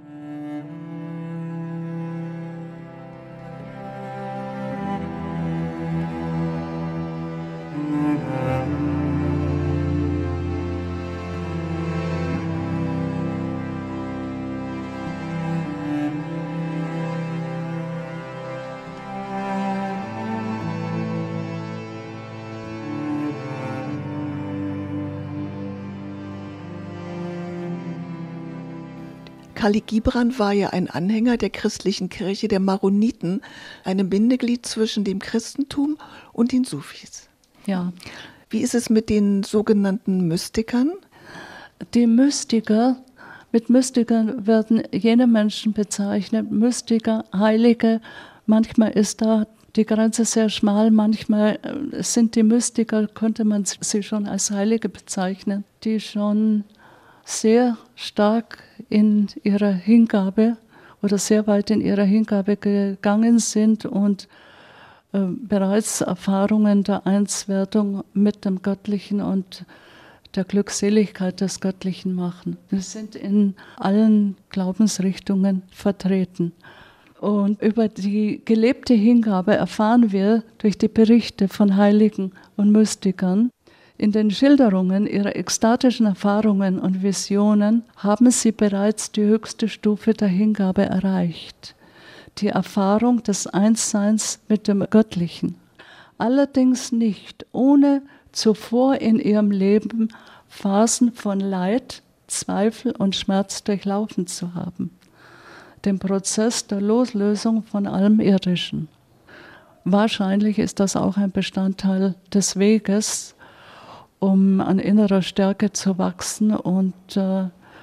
Khalil Gibran war ja ein Anhänger der christlichen Kirche der Maroniten, einem Bindeglied zwischen dem Christentum und den Sufis. Ja. Wie ist es mit den sogenannten Mystikern? Die Mystiker, mit Mystikern werden jene Menschen bezeichnet, Mystiker, Heilige. Manchmal ist da die Grenze sehr schmal, manchmal sind die Mystiker, könnte man sie schon als Heilige bezeichnen, die schon sehr stark in ihrer Hingabe oder sehr weit in ihrer Hingabe gegangen sind und äh, bereits Erfahrungen der Einswertung mit dem Göttlichen und der Glückseligkeit des Göttlichen machen. Wir sind in allen Glaubensrichtungen vertreten. Und über die gelebte Hingabe erfahren wir durch die Berichte von Heiligen und Mystikern. In den Schilderungen ihrer ekstatischen Erfahrungen und Visionen haben sie bereits die höchste Stufe der Hingabe erreicht, die Erfahrung des Einsseins mit dem Göttlichen. allerdings nicht, ohne zuvor in ihrem Leben Phasen von Leid, Zweifel und Schmerz durchlaufen zu haben. Den Prozess der Loslösung von allem Irdischen. Wahrscheinlich ist das auch ein Bestandteil des Weges, um an innerer Stärke zu wachsen und äh,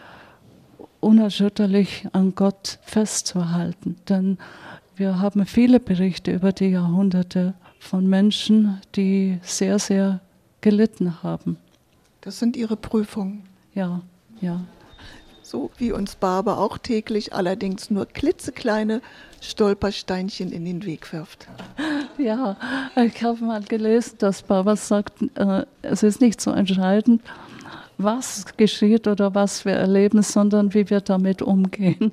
unerschütterlich an Gott festzuhalten. Denn wir haben viele Berichte über die Jahrhunderte von Menschen, die sehr, sehr gelitten haben. Das sind Ihre Prüfungen. Ja, ja. So wie uns Barbara auch täglich, allerdings nur klitzekleine Stolpersteinchen in den Weg wirft. Ja, ich habe mal gelesen, dass Barbara sagt, äh, es ist nicht so entscheidend, was geschieht oder was wir erleben, sondern wie wir damit umgehen.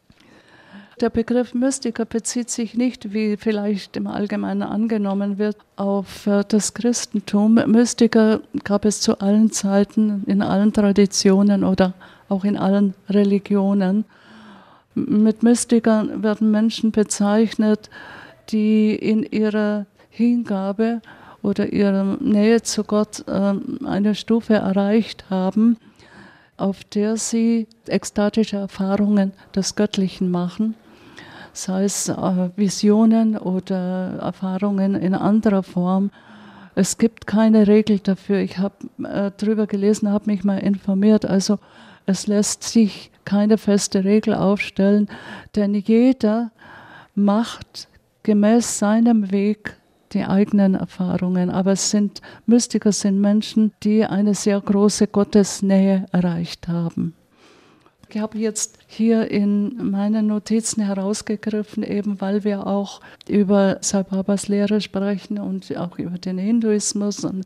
Der Begriff Mystiker bezieht sich nicht, wie vielleicht im Allgemeinen angenommen wird, auf äh, das Christentum. Mystiker gab es zu allen Zeiten, in allen Traditionen oder auch in allen Religionen. Mit Mystikern werden Menschen bezeichnet, die in ihrer Hingabe oder ihrer Nähe zu Gott äh, eine Stufe erreicht haben, auf der sie ekstatische Erfahrungen des Göttlichen machen, sei es äh, Visionen oder Erfahrungen in anderer Form. Es gibt keine Regel dafür. Ich habe äh, darüber gelesen, habe mich mal informiert. Also es lässt sich keine feste Regel aufstellen, denn jeder macht gemäß seinem Weg die eigenen Erfahrungen. Aber es sind, Mystiker sind Menschen, die eine sehr große Gottesnähe erreicht haben. Ich habe jetzt hier in meinen Notizen herausgegriffen, eben weil wir auch über Sai Babas Lehre sprechen und auch über den Hinduismus und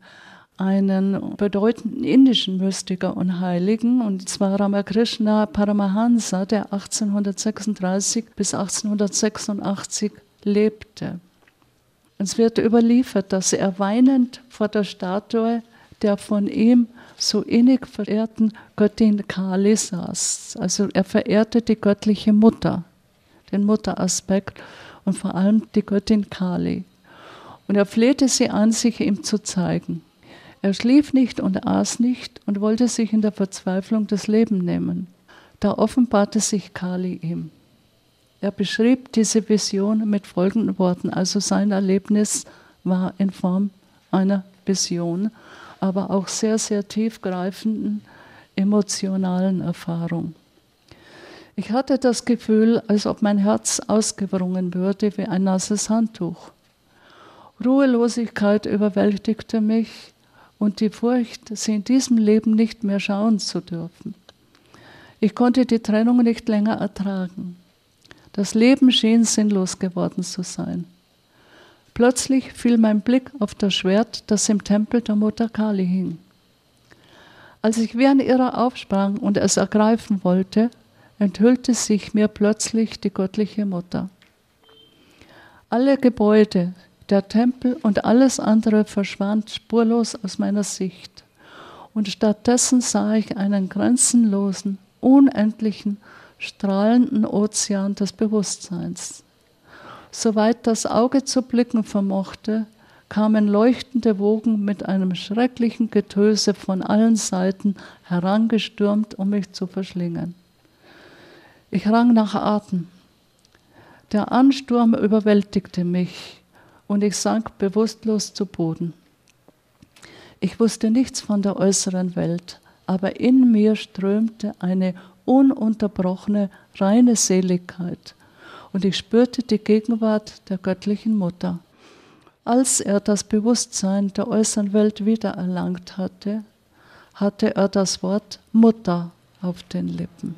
einen bedeutenden indischen Mystiker und Heiligen, und zwar Ramakrishna Paramahansa, der achtzehnhundertsechsunddreißig bis achtzehnhundertsechsundachtzig lebte. Es wird überliefert, dass er weinend vor der Statue der von ihm so innig verehrten Göttin Kali saß. Also er verehrte die göttliche Mutter, den Mutteraspekt und vor allem die Göttin Kali. Und er flehte sie an, sich ihm zu zeigen. Er schlief nicht und aß nicht und wollte sich in der Verzweiflung das Leben nehmen. Da offenbarte sich Kali ihm. Er beschrieb diese Vision mit folgenden Worten. Also sein Erlebnis war in Form einer Vision, aber auch sehr, sehr tiefgreifenden emotionalen Erfahrung. Ich hatte das Gefühl, als ob mein Herz ausgewrungen würde wie ein nasses Handtuch. Ruhelosigkeit überwältigte mich und die Furcht, sie in diesem Leben nicht mehr schauen zu dürfen. Ich konnte die Trennung nicht länger ertragen. Das Leben schien sinnlos geworden zu sein. Plötzlich fiel mein Blick auf das Schwert, das im Tempel der Mutter Kali hing. Als ich wie ein Irrer aufsprang und es ergreifen wollte, enthüllte sich mir plötzlich die göttliche Mutter. Alle Gebäude, der Tempel und alles andere verschwand spurlos aus meiner Sicht. Und stattdessen sah ich einen grenzenlosen, unendlichen, strahlenden Ozean des Bewusstseins. Soweit das Auge zu blicken vermochte, kamen leuchtende Wogen mit einem schrecklichen Getöse von allen Seiten herangestürmt, um mich zu verschlingen. Ich rang nach Atem. Der Ansturm überwältigte mich und ich sank bewusstlos zu Boden. Ich wusste nichts von der äußeren Welt, aber in mir strömte eine ununterbrochene, reine Seligkeit. Und ich spürte die Gegenwart der göttlichen Mutter. Als er das Bewusstsein der äußeren Welt wiedererlangt hatte, hatte er das Wort Mutter auf den Lippen.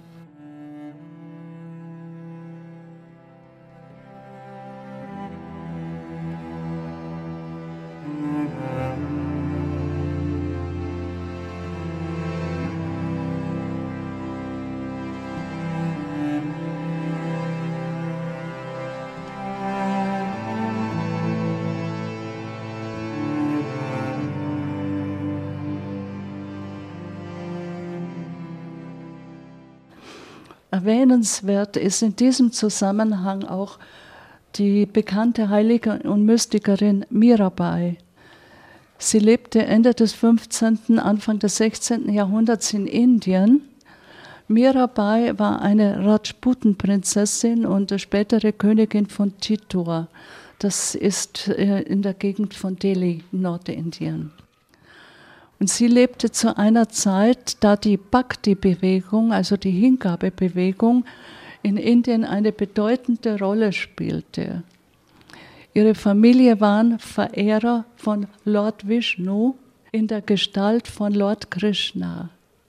Erwähnenswert ist in diesem Zusammenhang auch die bekannte Heilige und Mystikerin Mirabai. Sie lebte Ende des fünfzehnten, Anfang des sechzehnten Jahrhunderts in Indien. Mirabai war eine Rajputen-Prinzessin und spätere Königin von Chittor. Das ist in der Gegend von Delhi, Nordindien. Und sie lebte zu einer Zeit, da die Bhakti-Bewegung, also die Hingabebewegung, in Indien eine bedeutende Rolle spielte. Ihre Familie waren Verehrer von Lord Vishnu in der Gestalt von Lord Krishna.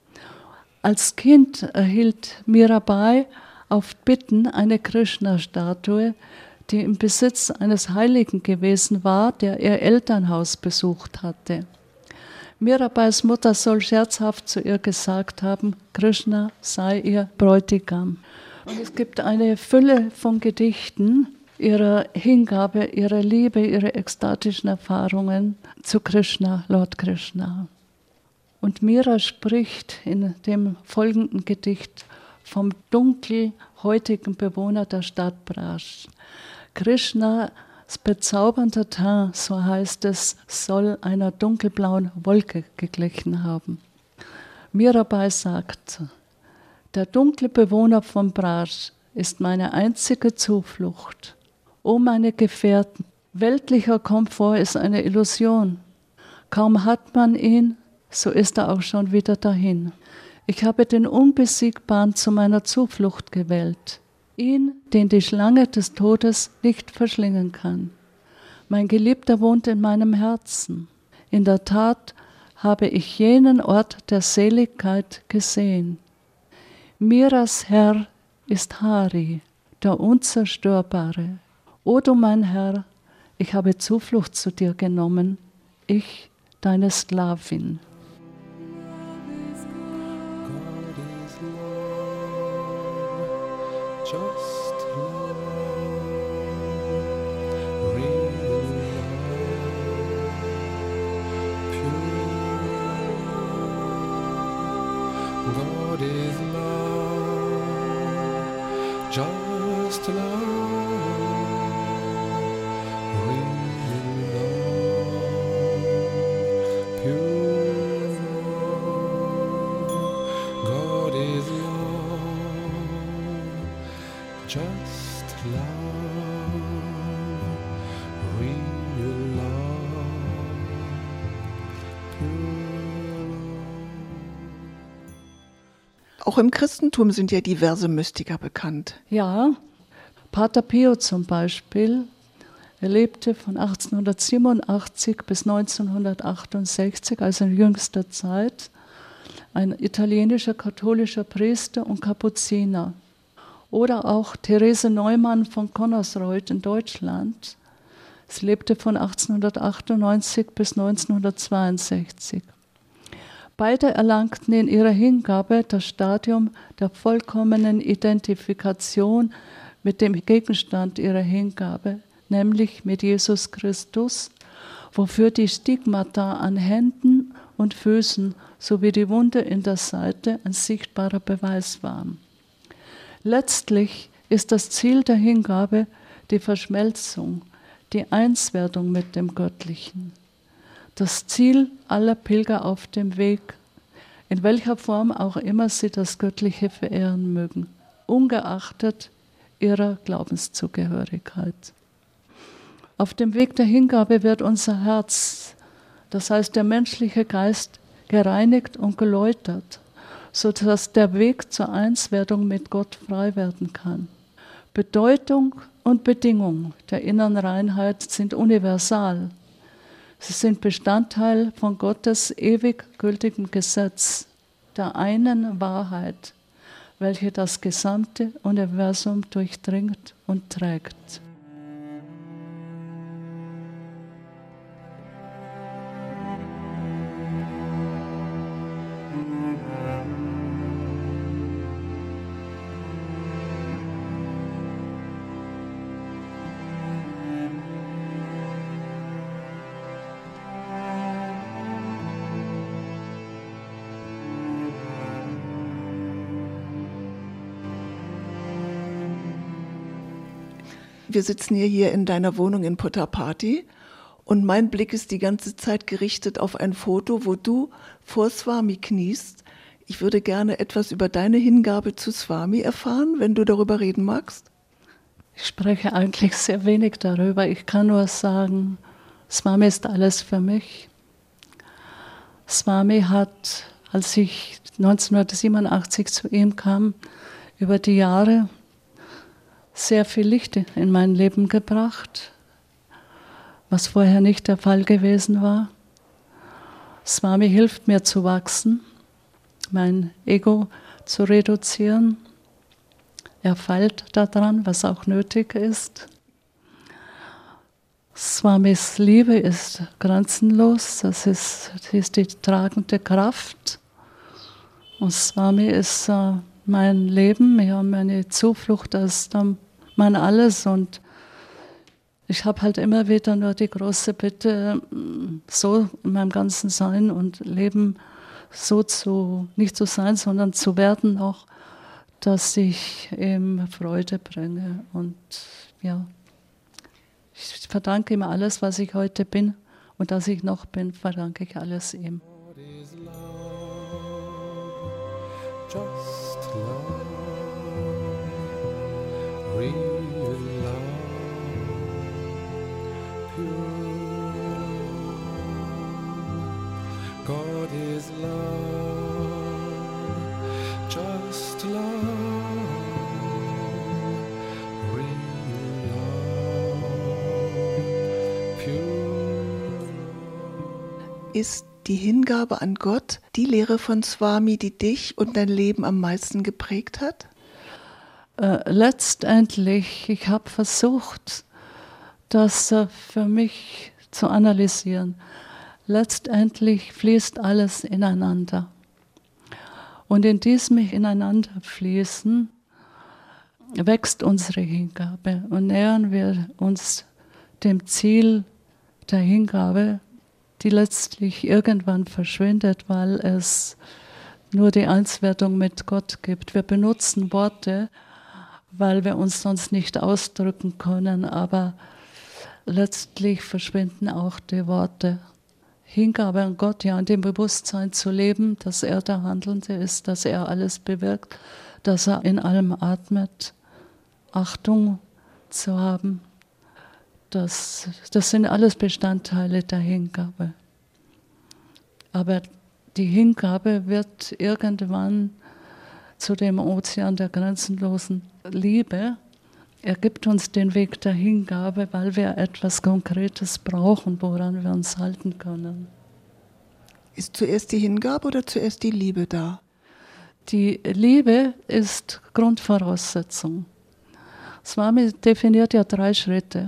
Als Kind erhielt Mirabai auf Bitten eine Krishna-Statue, die im Besitz eines Heiligen gewesen war, der ihr Elternhaus besucht hatte. Mirabais Mutter soll scherzhaft zu ihr gesagt haben, Krishna sei ihr Bräutigam. Und es gibt eine Fülle von Gedichten ihrer Hingabe, ihrer Liebe, ihrer ekstatischen Erfahrungen zu Krishna, Lord Krishna. Und Mira spricht in dem folgenden Gedicht vom dunkelhäutigen Bewohner der Stadt Braj. Krishnas bezaubernder Teint, so heißt es, soll einer dunkelblauen Wolke geglichen haben. Mirabai sagt, der dunkle Bewohner von Braj ist meine einzige Zuflucht. O meine Gefährten, weltlicher Komfort ist eine Illusion. Kaum hat man ihn, so ist er auch schon wieder dahin. Ich habe den Unbesiegbaren zu meiner Zuflucht gewählt. Ihn, den die Schlange des Todes nicht verschlingen kann. Mein Geliebter wohnt in meinem Herzen. In der Tat habe ich jenen Ort der Seligkeit gesehen. Miras Herr ist Hari, der Unzerstörbare. O du mein Herr, ich habe Zuflucht zu dir genommen, ich, deine Sklavin. Just love, real love, pure love. God is love, just love, real love, pure love. God is love. Just love, real love, pure love. Auch im Christentum sind ja diverse Mystiker bekannt. Ja, Pater Pio zum Beispiel, er lebte von achtzehnhundertsiebenundachtzig bis neunzehnhundertachtundsechzig, also in jüngster Zeit, ein italienischer katholischer Priester und Kapuziner. Oder auch Therese Neumann von Connersreuth in Deutschland. Sie lebte von achtzehnhundertachtundneunzig bis neunzehnhundertzweiundsechzig. Beide erlangten in ihrer Hingabe das Stadium der vollkommenen Identifikation mit dem Gegenstand ihrer Hingabe, nämlich mit Jesus Christus, wofür die Stigmata an Händen und Füßen sowie die Wunde in der Seite ein sichtbarer Beweis waren. Letztlich ist das Ziel der Hingabe die Verschmelzung, die Einswerdung mit dem Göttlichen. Das Ziel aller Pilger auf dem Weg, in welcher Form auch immer sie das Göttliche verehren mögen, ungeachtet ihrer Glaubenszugehörigkeit. Auf dem Weg der Hingabe wird unser Herz, das heißt der menschliche Geist, gereinigt und geläutert, sodass der Weg zur Einswerdung mit Gott frei werden kann. Bedeutung und Bedingung der inneren Reinheit sind universal. Sie sind Bestandteil von Gottes ewig gültigem Gesetz, der einen Wahrheit, welche das gesamte Universum durchdringt und trägt. wir sitzen hier, hier in deiner Wohnung in Puttaparthi und mein Blick ist die ganze Zeit gerichtet auf ein Foto, wo du vor Swami kniest. Ich würde gerne etwas über deine Hingabe zu Swami erfahren, wenn du darüber reden magst. Ich spreche eigentlich sehr wenig darüber. Ich kann nur sagen, Swami ist alles für mich. Swami hat, als ich neunzehnhundertsiebenundachtzig zu ihm kam, über die Jahre sehr viel Licht in mein Leben gebracht, was vorher nicht der Fall gewesen war. Swami hilft mir zu wachsen, mein Ego zu reduzieren. Er feilt daran, was auch nötig ist. Swamis Liebe ist grenzenlos, das ist, das ist die tragende Kraft. Und Swami ist äh, mein Leben, ja, meine Zuflucht, das ist ähm, mein Alles. Und ich habe halt immer wieder nur die große Bitte, so in meinem ganzen Sein und Leben so zu, nicht zu sein, sondern zu werden auch, dass ich ihm Freude bringe. Und ja, ich verdanke ihm alles, was ich heute bin und dass ich noch bin, verdanke ich alles ihm. God is love, just love, real love, pure love. God is love, just love, real love, pure love. Ist die Hingabe an Gott die Lehre von Swami, die dich und dein Leben am meisten geprägt hat? Äh, letztendlich, ich habe versucht, das äh, für mich zu analysieren. Letztendlich fließt alles ineinander. Und in diesem Ineinanderfließen wächst unsere Hingabe und nähern wir uns dem Ziel der Hingabe, die letztlich irgendwann verschwindet, weil es nur die Einswertung mit Gott gibt. Wir benutzen Worte, weil wir uns sonst nicht ausdrücken können, aber letztlich verschwinden auch die Worte. Hingabe an Gott, ja, in dem Bewusstsein zu leben, dass er der Handelnde ist, dass er alles bewirkt, dass er in allem atmet, Achtung zu haben. Das, das sind alles Bestandteile der Hingabe. Aber die Hingabe wird irgendwann zu dem Ozean der grenzenlosen Liebe. Er gibt uns den Weg der Hingabe, weil wir etwas Konkretes brauchen, woran wir uns halten können. Ist zuerst die Hingabe oder zuerst die Liebe da? Die Liebe ist Grundvoraussetzung. Swami definiert ja drei Schritte.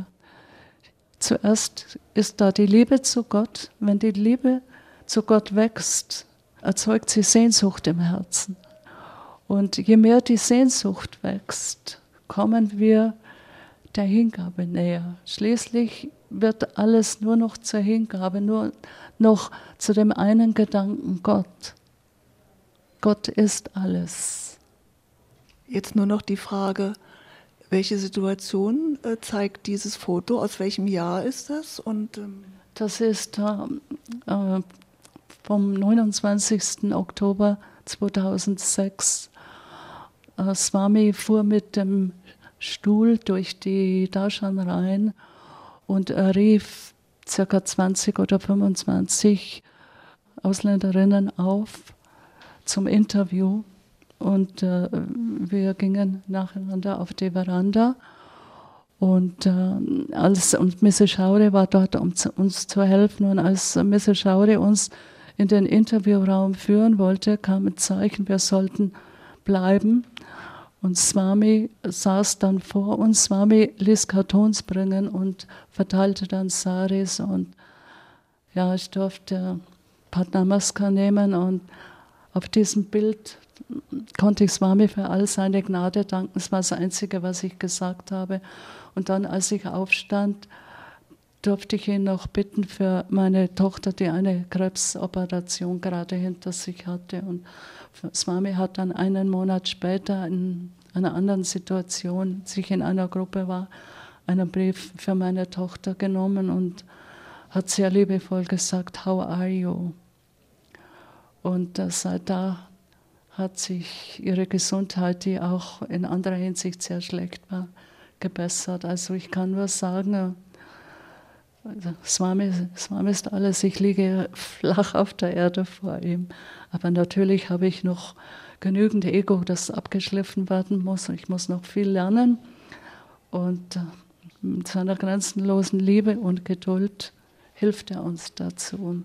Zuerst ist da die Liebe zu Gott. Wenn die Liebe zu Gott wächst, erzeugt sie Sehnsucht im Herzen. Und je mehr die Sehnsucht wächst, kommen wir der Hingabe näher. Schließlich wird alles nur noch zur Hingabe, nur noch zu dem einen Gedanken Gott. Gott ist alles. Jetzt nur noch die Frage, welche Situation äh, zeigt dieses Foto? Aus welchem Jahr ist das? Und, ähm das ist äh, vom neunundzwanzigsten Oktober zweitausendsechs. Äh, Swami fuhr mit dem Stuhl durch die Darshan rein und er rief ca. zwanzig oder fünfundzwanzig Ausländerinnen auf zum Interview. Und äh, wir gingen nacheinander auf die Veranda. Und, äh, als, und Missus Schaure war dort, um zu, uns zu helfen. Und als Missus Schaure uns in den Interviewraum führen wollte, kam ein Zeichen, wir sollten bleiben. Und Swami saß dann vor uns. Swami ließ Kartons bringen und verteilte dann Saris. Und ja, ich durfte Padnamaskar nehmen. Und auf diesem Bild konnte ich Swami für all seine Gnade danken. Das war das Einzige, was ich gesagt habe. Und dann, als ich aufstand, durfte ich ihn noch bitten für meine Tochter, die eine Krebsoperation gerade hinter sich hatte. Und Swami hat dann einen Monat später in einer anderen Situation, sich in einer Gruppe war, einen Brief für meine Tochter genommen und hat sehr liebevoll gesagt, how are you? Und äh, seit da hat sich ihre Gesundheit, die auch in anderer Hinsicht sehr schlecht war, gebessert. Also ich kann nur sagen, Swami, Swami ist alles, ich liege flach auf der Erde vor ihm. Aber natürlich habe ich noch genügend Ego, das abgeschliffen werden muss. Ich muss noch viel lernen. Und mit seiner grenzenlosen Liebe und Geduld hilft er uns dazu.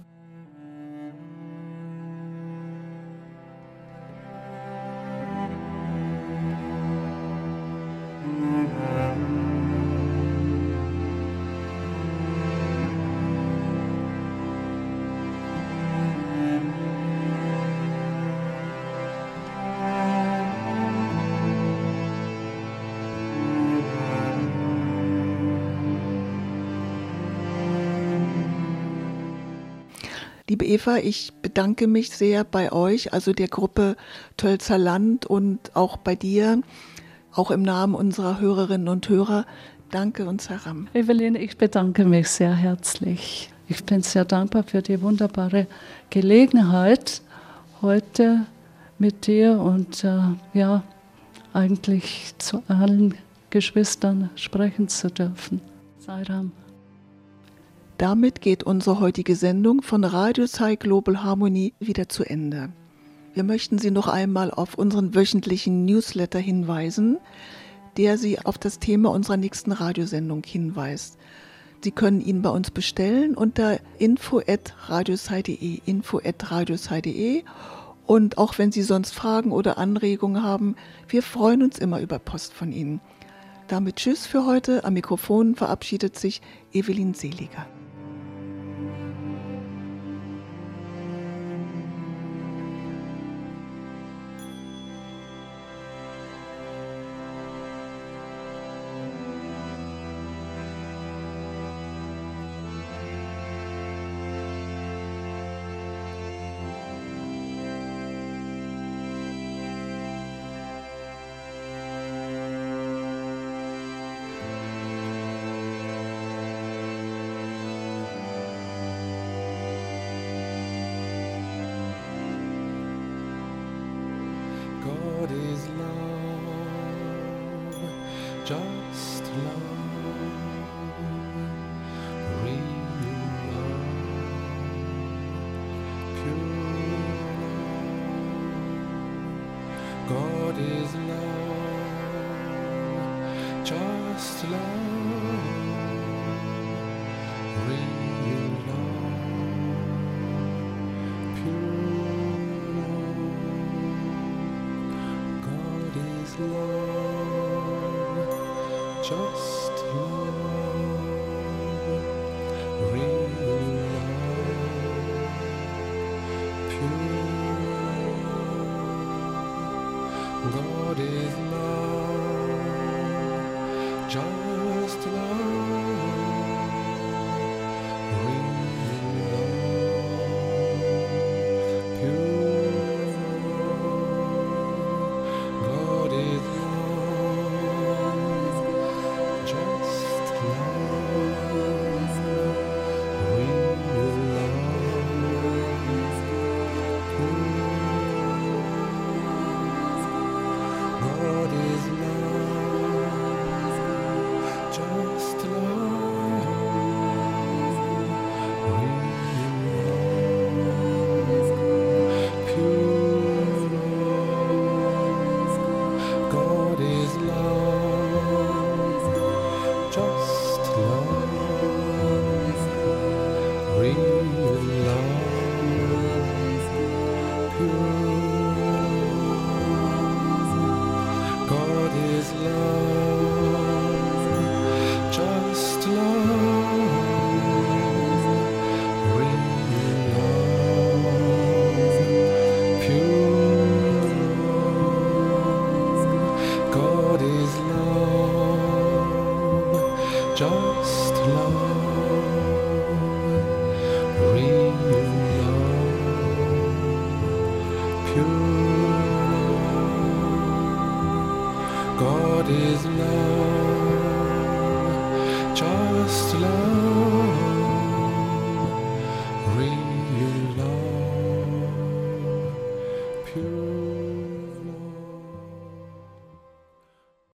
Liebe Eva, ich bedanke mich sehr bei euch, also der Gruppe Tölzer Land und auch bei dir, auch im Namen unserer Hörerinnen und Hörer. Danke und Saram. Eveline, ich bedanke mich sehr herzlich. Ich bin sehr dankbar für die wunderbare Gelegenheit, heute mit dir und äh, ja, eigentlich zu allen Geschwistern sprechen zu dürfen. Saram. Damit geht unsere heutige Sendung von Radio Sai Global Harmony wieder zu Ende. Wir möchten Sie noch einmal auf unseren wöchentlichen Newsletter hinweisen, der Sie auf das Thema unserer nächsten Radiosendung hinweist. Sie können ihn bei uns bestellen unter info at radiosai punkt de, info at radiosai punkt de. Und auch wenn Sie sonst Fragen oder Anregungen haben, wir freuen uns immer über Post von Ihnen. Damit tschüss für heute. Am Mikrofon verabschiedet sich Eveline Seliger. God is love, just love, real love, pure love. God is love, just love, real love, pure love, just love, real love, pure love. God is love, just love, real love, pure. God is love. just love.